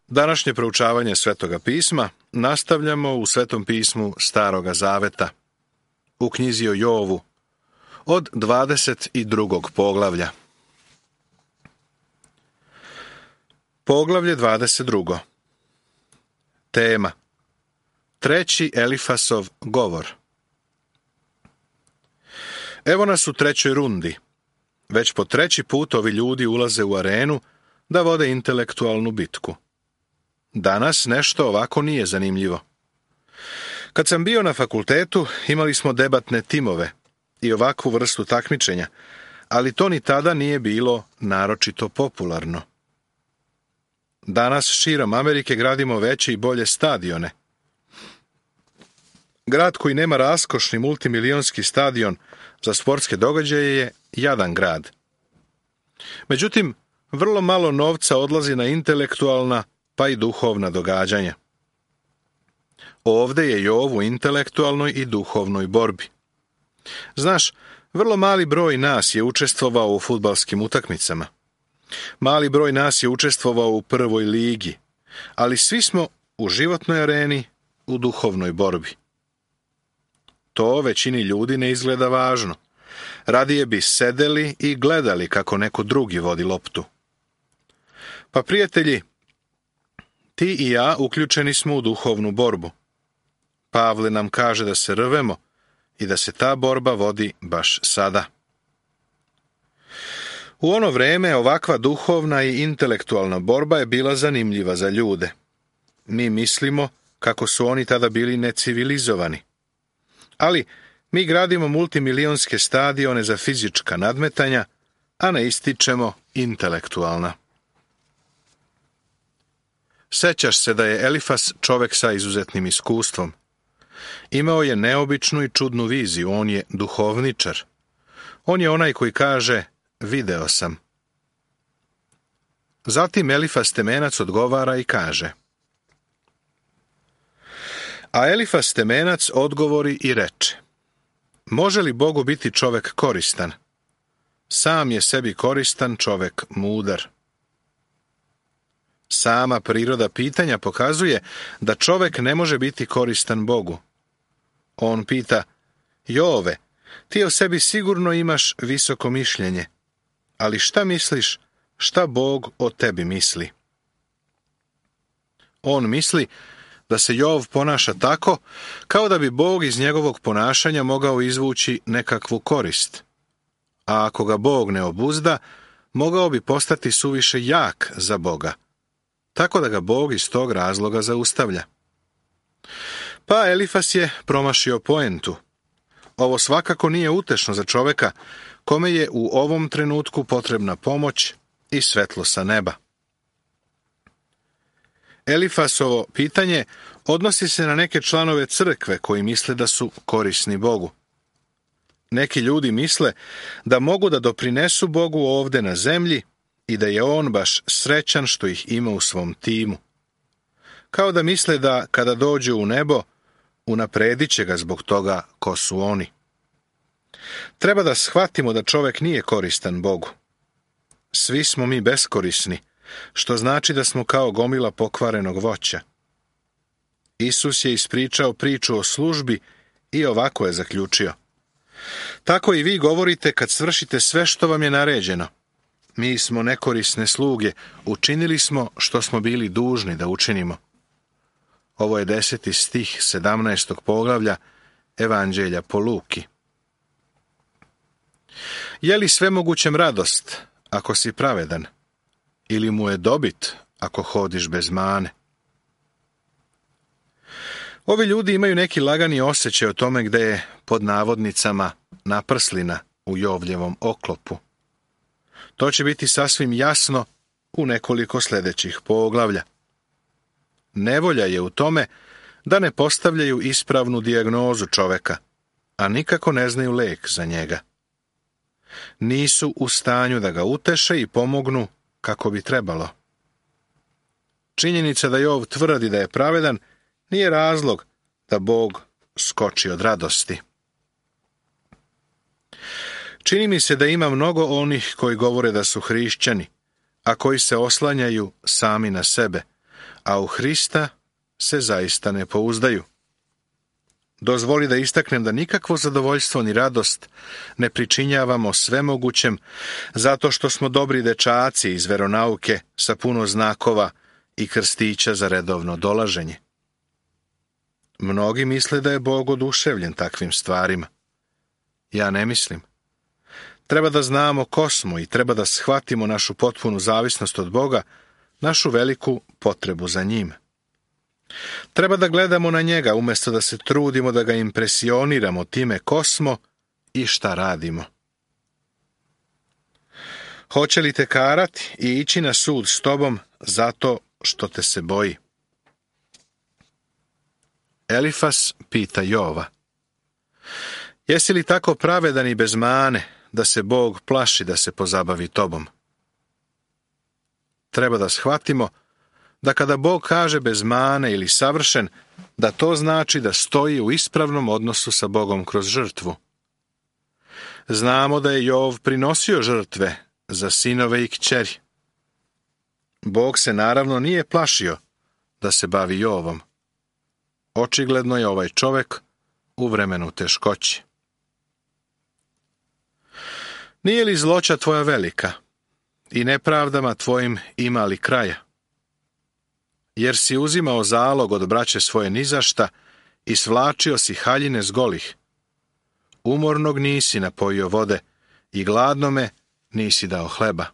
Današnje proučavanje Svetoga pisma nastavljamo u Svetom pismu Staroga zaveta, u knjizi o Jovu, od 22. poglavlja. Poglavlje 22. Tema: treći Elifasov govor. Evo nas u trećoj rundi. Već po treći put ovi ljudi ulaze u arenu da vode intelektualnu bitku. Danas nešto ovako nije zanimljivo. Kad sam bio na fakultetu, imali smo debatne timove i ovakvu vrstu takmičenja, ali to ni tada nije bilo naročito popularno. Danas širom Amerike gradimo veće i bolje stadione. Grad koji nema raskošni multimilionski stadion za sportske događaje je jadan grad. Međutim, vrlo malo novca odlazi na intelektualna pa i duhovna događanja. Ovde je Jov u intelektualnoj i duhovnoj borbi. Znaš, vrlo mali broj nas je učestvovao u fudbalskim utakmicama. Mali broj nas je učestvovao u prvoj ligi, ali svi smo u životnoj areni, u duhovnoj borbi. To većini ljudi ne izgleda važno. Radije bi sedeli i gledali kako neko drugi vodi loptu. Pa prijatelji, ti i ja uključeni smo u duhovnu borbu. Pavle nam kaže da se rvemo i da se ta borba vodi baš sada. U ono vreme ovakva duhovna i intelektualna borba je bila zanimljiva za ljude. Mi mislimo kako su oni tada bili necivilizovani. Ali mi gradimo multimilionske stadione za fizička nadmetanja, a ne ističemo intelektualna. Sećaš se da je Elifas čovek sa izuzetnim iskustvom. Imao je neobičnu i čudnu viziju, on je duhovničar. On je onaj koji kaže, video sam. Zatim Elifas Temenac odgovara i kaže. A Elifas Temenac odgovori i reče, može li Bogu biti čovek koristan? Sam je sebi koristan čovek mudar. Sama priroda pitanja pokazuje da čovek ne može biti koristan Bogu. On pita, Jove, ti o sebi sigurno imaš visoko mišljenje, ali šta misliš, šta Bog o tebi misli? On misli da se Jov ponaša tako, kao da bi Bog iz njegovog ponašanja mogao izvući nekakvu korist. A ako ga Bog ne obuzda, mogao bi postati suviše jak za Boga, tako da ga Bog iz tog razloga zaustavlja. Pa Elifas je promašio poentu. Ovo svakako nije utešno za čoveka kome je u ovom trenutku potrebna pomoć i svetlo sa neba. Elifasovo pitanje odnosi se na neke članove crkve koji misle da su korisni Bogu. Neki ljudi misle da mogu da doprinesu Bogu ovde na zemlji i da je on baš srećan što ih ima u svom timu. Kao da misle da kada dođu u nebo, unapredit će ga zbog toga ko su oni. Treba da shvatimo da čovek nije koristan Bogu. Svi smo mi beskorisni, što znači da smo kao gomila pokvarenog voća. Isus je ispričao priču o službi i ovako je zaključio. Tako i vi govorite kad svršite sve što vam je naređeno. Mi smo nekorisne sluge, učinili smo što smo bili dužni da učinimo. Ovo je 10. stih 17. poglavlja Evanđelja po Luki. Je li svemogućem radost ako si pravedan? Ili mu je dobit ako hodiš bez mane? Ovi ljudi imaju neki lagani osjećaj o tome gde je, pod navodnicama, naprslina u Jovljevom oklopu. To će biti sasvim jasno u nekoliko sljedećih poglavlja. Nevolja je u tome da ne postavljaju ispravnu dijagnozu čoveka, a nikako ne znaju lek za njega. Nisu u stanju da ga uteše i pomognu kako bi trebalo. Činjenica da Jov tvrdi da je pravedan nije razlog da Bog skoči od radosti. Čini mi se da ima mnogo onih koji govore da su hrišćani, a koji se oslanjaju sami na sebe, a u Hrista se zaista ne pouzdaju. Dozvoli da istaknem da nikakvo zadovoljstvo ni radost ne pričinjavamo svemogućem zato što smo dobri dečaci iz veronauke sa puno znakova i krstića za redovno dolaženje. Mnogi misle da je Bog oduševljen takvim stvarima. Ja ne mislim. Treba da znamo ko smo i treba da shvatimo našu potpunu zavisnost od Boga, našu veliku potrebu za njim. Treba da gledamo na njega umjesto da se trudimo da ga impresioniramo time ko smo i šta radimo. Hoće li te karati i ići na sud s tobom zato što te se boji? Elifas pita Jova: jesi li tako pravedan i bez mane da se Bog plaši da se pozabavi tobom? Treba da shvatimo da kada Bog kaže bez mane ili savršen, da to znači da stoji u ispravnom odnosu sa Bogom kroz žrtvu. Znamo da je Jov prinosio žrtve za sinove i kćeri. Bog se naravno nije plašio da se bavi Jovom. Očigledno je ovaj čovek u vremenu teškoći. Nije li zloća tvoja velika i nepravdama tvojim ima li kraja? Jer si uzimao zalog od braće svoje nizašta i svlačio si haljine s golih. Umornog nisi napojio vode i gladnome nisi dao hleba.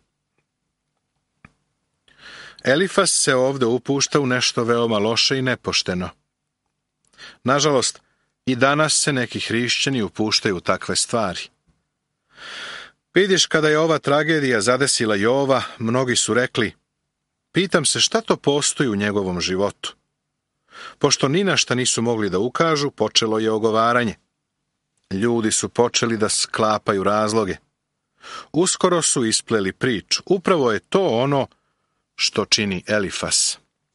Elifas se ovdje upušta u nešto veoma loše i nepošteno. Nažalost, i danas se neki hrišćani upuštaju u takve stvari. Vidiš, kada je ova tragedija zadesila Jova, mnogi su rekli: pitam se šta to postoji u njegovom životu. Pošto ni na šta nisu mogli da ukažu, počelo je ogovaranje. Ljudi su počeli da sklapaju razloge. Uskoro su ispleli priču. Upravo je to ono što čini Elifas.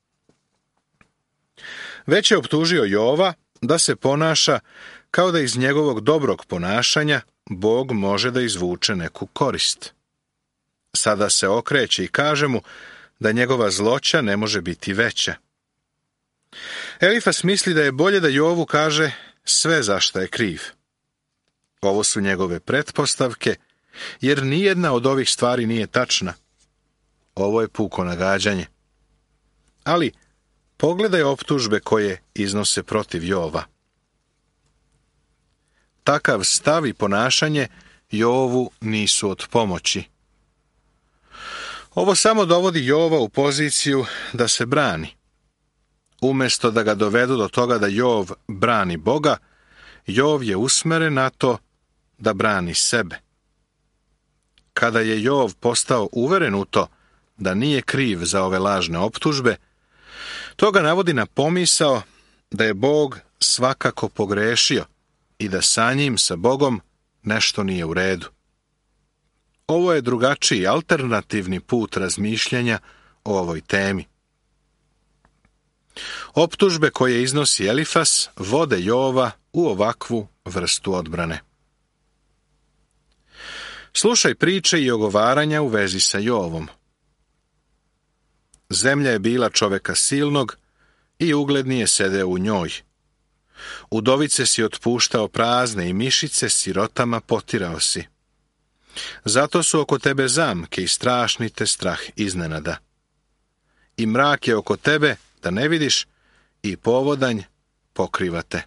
Već je optužio Jova da se ponaša kao da iz njegovog dobrog ponašanja Bog može da izvuče neku korist. Sada se okreće i kaže mu da njegova zloća ne može biti veća. Elifas misli da je bolje da Jovu kaže sve za šta je kriv. Ovo su njegove pretpostavke, jer nijedna od ovih stvari nije tačna. Ovo je puko nagađanje. Ali pogledaj optužbe koje iznose protiv Jova. Takav stav i ponašanje Jovu nisu od pomoći. Ovo samo dovodi Jova u poziciju da se brani. Umjesto da ga dovedu do toga da Jov brani Boga, Jov je usmeren na to da brani sebe. Kada je Jov postao uveren u to da nije kriv za ove lažne optužbe, to ga navodi na pomisao da je Bog svakako pogrešio i da sa njim, sa Bogom, nešto nije u redu. Ovo je drugačiji, alternativni put razmišljanja o ovoj temi. Optužbe koje iznosi Elifas vode Jova u ovakvu vrstu odbrane. Slušaj priče i ogovaranja u vezi sa Jovom. Zemlja je bila čoveka silnog i ugledni je sedeo u njoj. Udovice si otpuštao prazne i mišice sirotama potirao si. Zato su oko tebe zamke i strašni te strah iznenada. I mrak je oko tebe da ne vidiš i povodanj pokriva te.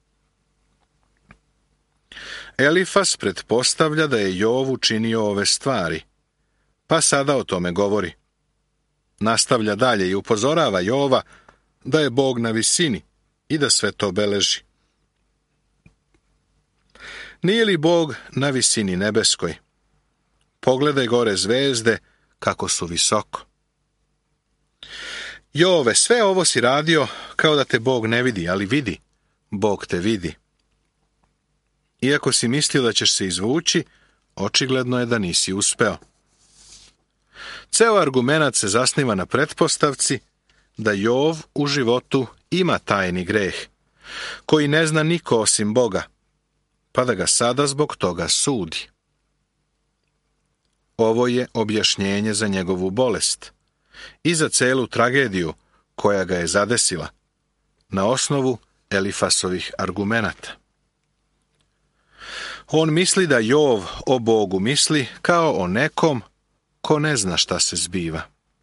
Elifas pretpostavlja da je Jovu činio ove stvari, pa sada o tome govori. Nastavlja dalje i upozorava Jova da je Bog na visini i da sve to beleži. Nije li Bog na visini nebeskoj? Pogledaj gore zvezde kako su visoko. Jove, sve ovo si radio kao da te Bog ne vidi, ali vidi, Bog te vidi. Iako si mislio da ćeš se izvući, očigledno je da nisi uspeo. Ceo argumenat se zasniva na pretpostavci da Jov u životu ima tajni greh, koji ne zna niko osim Boga, pa da ga sada zbog toga sudi. Ovo je objašnjenje za njegovu bolest i za celu tragediju koja ga je zadesila, na osnovu Elifasovih argumenata. On misli da Jov o Bogu misli kao o nekom ko ne zna šta se zbiva.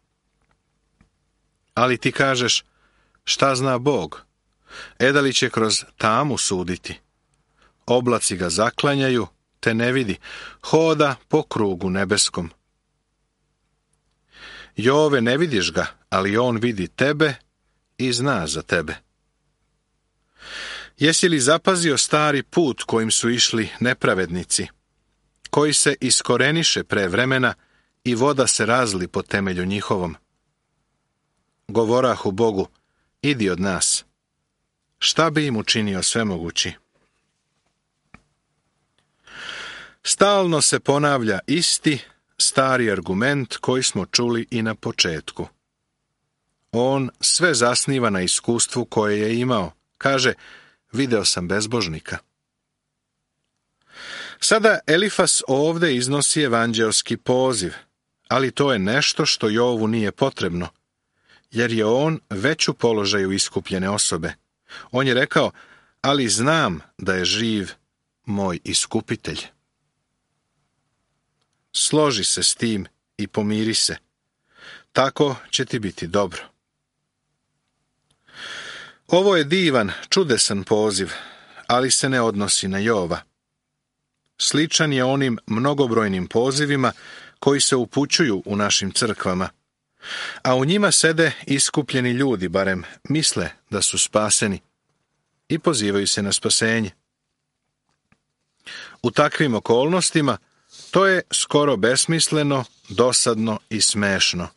Ali ti kažeš, šta zna Bog? Da li će kroz tamu suditi? Oblaci ga zaklanjaju, te ne vidi, hoda po krugu nebeskom. Jove, ne vidiš ga, ali on vidi tebe i zna za tebe. Jesi li zapazio stari put kojim su išli nepravednici, koji se iskoreniše pre vremena i voda se razli po temelju njihovom? Govorahu Bogu, idi od nas. Šta bi im učinio svemogući? Stalno se ponavlja isti, stari argument koji smo čuli i na početku. On sve zasniva na iskustvu koje je imao. Kaže, video sam bezbožnika. Sada Elifas ovde iznosi evanđeoski poziv, ali to je nešto što Jovu nije potrebno, jer je on već u položaju iskupljene osobe. On je rekao, ali znam da je živ moj iskupitelj. Složi se s tim i pomiri se. Tako će ti biti dobro. Ovo je divan, čudesan poziv, ali se ne odnosi na Jova. Sličan je onim mnogobrojnim pozivima koji se upućuju u našim crkvama, a u njima sede iskupljeni ljudi, barem misle da su spaseni, i pozivaju se na spasenje. U takvim okolnostima to je skoro besmisleno, dosadno i smešno.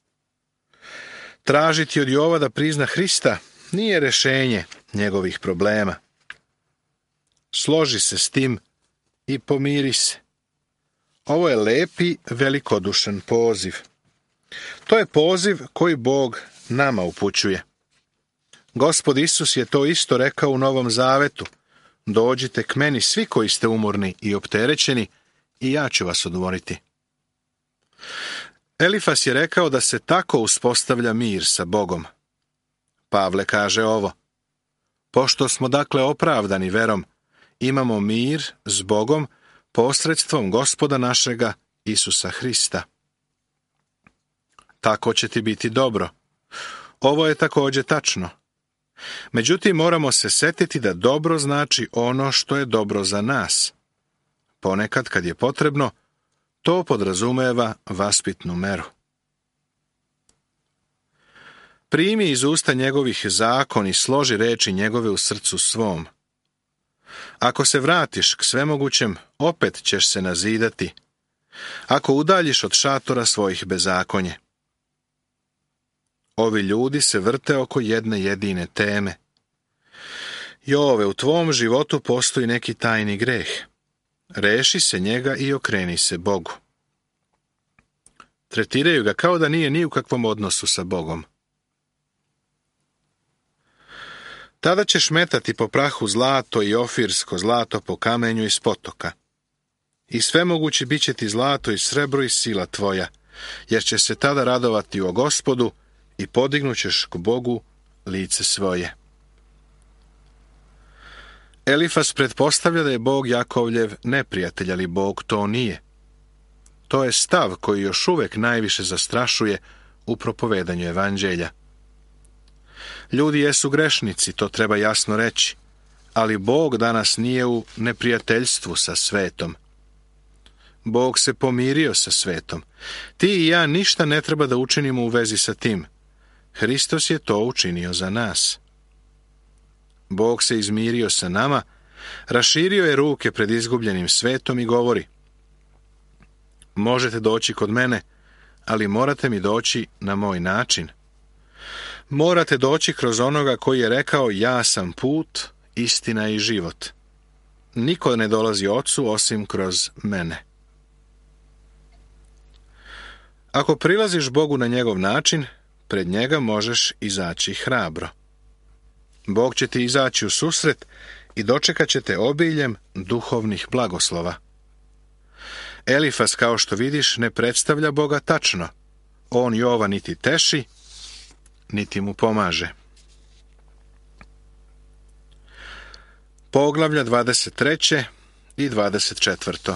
Tražiti od Jova da prizna Hrista nije rešenje njegovih problema. Složi se s tim i pomiri se. Ovo je lepi, velikodušan poziv. To je poziv koji Bog nama upućuje. Gospod Isus je to isto rekao u Novom Zavetu. Dođite k meni svi koji ste umorni i opterećeni, i ja ću vas odmoriti. Elifas je rekao da se tako uspostavlja mir sa Bogom. Pavle kaže ovo: pošto smo dakle opravdani verom, imamo mir s Bogom posredstvom Gospoda našega Isusa Hrista. Tako će ti biti dobro. Ovo je također tačno. Međutim, moramo se setiti da dobro znači ono što je dobro za nas. Ponekad, kad je potrebno, to podrazumeva vaspitnu meru. Primi iz usta njegovih zakon i složi reči njegove u srcu svom. Ako se vratiš k svemogućem, opet ćeš se nazidati. Ako udaljiš od šatora svojih bezakonje. Ovi ljudi se vrte oko jedne jedine teme. Jove, u tvom životu postoji neki tajni greh. Reši se njega i okreni se Bogu. Tretiraju ga kao da nije ni u kakvom odnosu sa Bogom. Tada ćeš metati po prahu zlato i ofirsko zlato po kamenju iz potoka. I svemogući bit će ti zlato i srebro i sila tvoja, jer će se tada radovati o Gospodu i podignućeš k Bogu lice svoje. Elifas pretpostavlja da je Bog Jakovljev neprijatelj, ali Bog to nije. To je stav koji još uvek najviše zastrašuje u propovedanju evanđelja. Ljudi jesu grešnici, to treba jasno reći, ali Bog danas nije u neprijateljstvu sa svetom. Bog se pomirio sa svetom. Ti i ja ništa ne treba da učinimo u vezi sa tim. Hristos je to učinio za nas. Bog se izmirio sa nama, raširio je ruke pred izgubljenim svetom i govori: možete doći kod mene, ali morate mi doći na moj način. Morate doći kroz onoga koji je rekao: ja sam put, istina i život. Niko ne dolazi Ocu osim kroz mene. Ako prilaziš Bogu na njegov način, pred njega možeš izaći hrabro. Bog će ti izaći u susret i dočekat će te obiljem duhovnih blagoslova. Elifas, kao što vidiš, ne predstavlja Boga tačno. On Jova niti teši, niti mu pomaže. Poglavlja 23. i 24.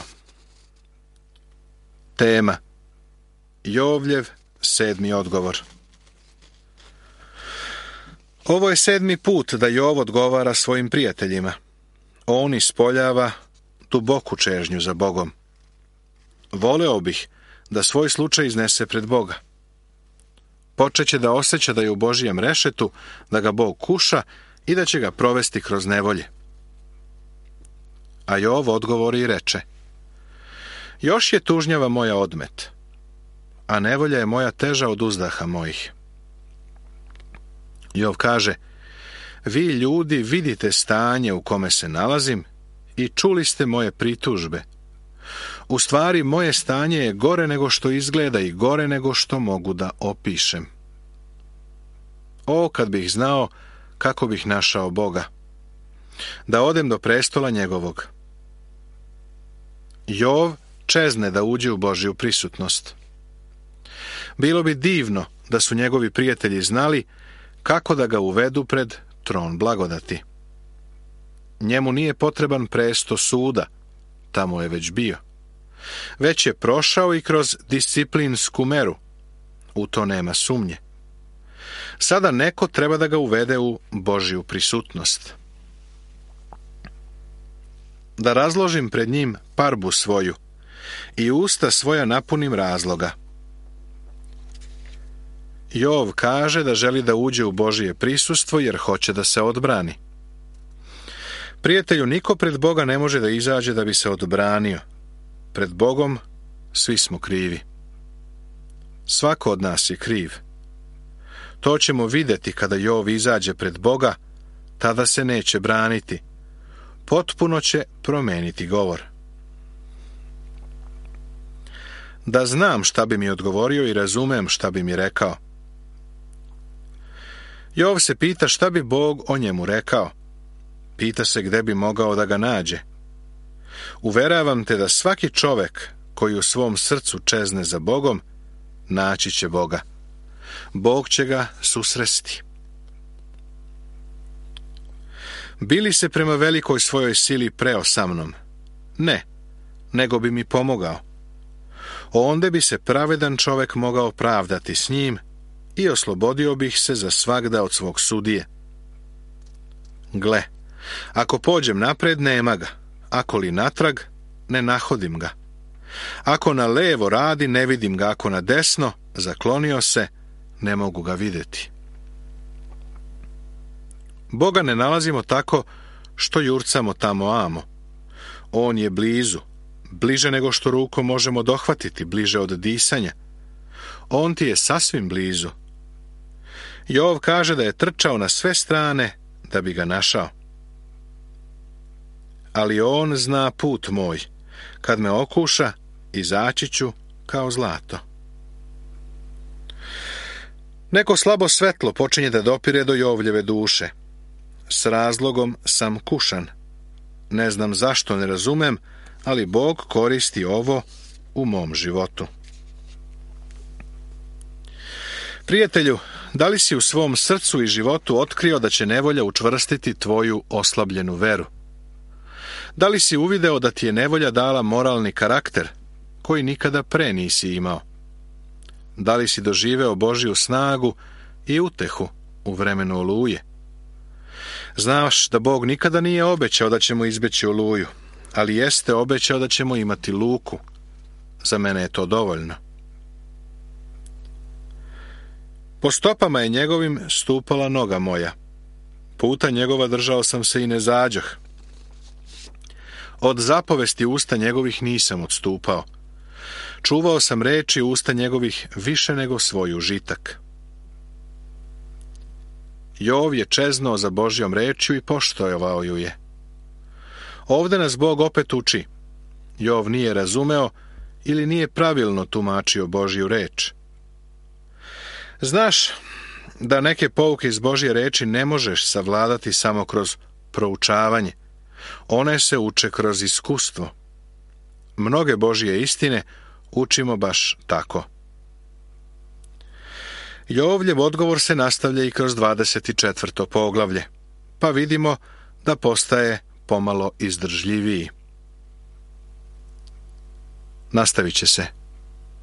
Tema: Jovljev 7. odgovor. Ovo je 7. put da Jov odgovara svojim prijateljima. On ispoljava duboku čežnju za Bogom. Voleo bih da svoj slučaj iznese pred Boga. Počeće da osjeća da je u Božijem rešetu, da ga Bog kuša i da će ga provesti kroz nevolje. A Jov odgovori i reče: još je tužnjava moja odmet, a nevolja je moja teža od uzdaha mojih. Jov kaže: vi ljudi vidite stanje u kome se nalazim i čuli ste moje pritužbe. U stvari, moje stanje je gore nego što izgleda i gore nego što mogu da opišem. O, kad bih znao kako bih našao Boga, da odem do prestola njegovog. Jov čezne da uđe u Božju prisutnost. Bilo bi divno da su njegovi prijatelji znali kako da ga uvedu pred tron blagodati. Njemu nije potreban presto suda, tamo je već bio. Već je prošao i kroz disciplinsku meru, u to nema sumnje. Sada neko treba da ga uvede u Božju prisutnost. Da razložim pred njim parbu svoju i usta svoja napunim razloga. Jov kaže da želi da uđe u Božje prisustvo jer hoće da se odbrani. Prijatelju, niko pred Boga ne može da izađe da bi se odbranio. Pred Bogom svi smo krivi. Svako od nas je kriv. To ćemo vidjeti kada Jov izađe pred Boga, tada se neće braniti. Potpuno će promeniti govor. Da znam šta bi mi odgovorio i razumem šta bi mi rekao. Jov se pita šta bi Bog o njemu rekao. Pita se gde bi mogao da ga nađe. Uveravam te da svaki čovek koji u svom srcu čezne za Bogom, naći će Boga. Bog će ga susresti. Bili se prema velikoj svojoj sili preo sa mnom? Ne, nego bi mi pomogao. Onda bi se pravedan čovek mogao pravdati s njim i oslobodio bih se za svagda od svog sudije. Gle, ako pođem napred, nema ga. Ako li natrag, ne nahodim ga. Ako na levo radi, ne vidim ga. Ako na desno, zaklonio se, ne mogu ga vidjeti. Boga ne nalazimo tako što jurcamo tamo amo. On je blizu, bliže nego što rukom možemo dohvatiti, bliže od disanja. On ti je sasvim blizu. Jov kaže da je trčao na sve strane da bi ga našao. Ali on zna put moj. Kad me okuša, izaći ću kao zlato. Neko slabo svetlo počinje da dopire do Jovljeve duše. S razlogom sam kušan. Ne znam zašto, ne razumem, ali Bog koristi ovo u mom životu. Prijatelju, da li si u svom srcu i životu otkrio da će nevolja učvrstiti tvoju oslabljenu veru? Da li si uvideo da ti je nevolja dala moralni karakter koji nikada pre nisi imao? Da li si doživeo Božju snagu i utehu u vremenu oluje? Znaš da Bog nikada nije obećao da ćemo izbeći oluju, ali jeste obećao da ćemo imati luku. Za mene je to dovoljno. Po stopama je njegovim stupala noga moja. Puta njegova držao sam se i ne zađoh. Od zapovesti usta njegovih nisam odstupao. Čuvao sam reči usta njegovih više nego svoj užitak. Jov je čeznuo za Božjom rečju i poštovao ju je. Ovde nas Bog opet uči. Jov nije razumeo ili nije pravilno tumačio Božju reč. Znaš da neke pouke iz Božje reči ne možeš savladati samo kroz proučavanje. One se uče kroz iskustvo. Mnoge Božje istine učimo baš tako. Jovljev odgovor se nastavlja i kroz 24. poglavlje, pa vidimo da postaje pomalo izdržljiviji. Nastavit će se.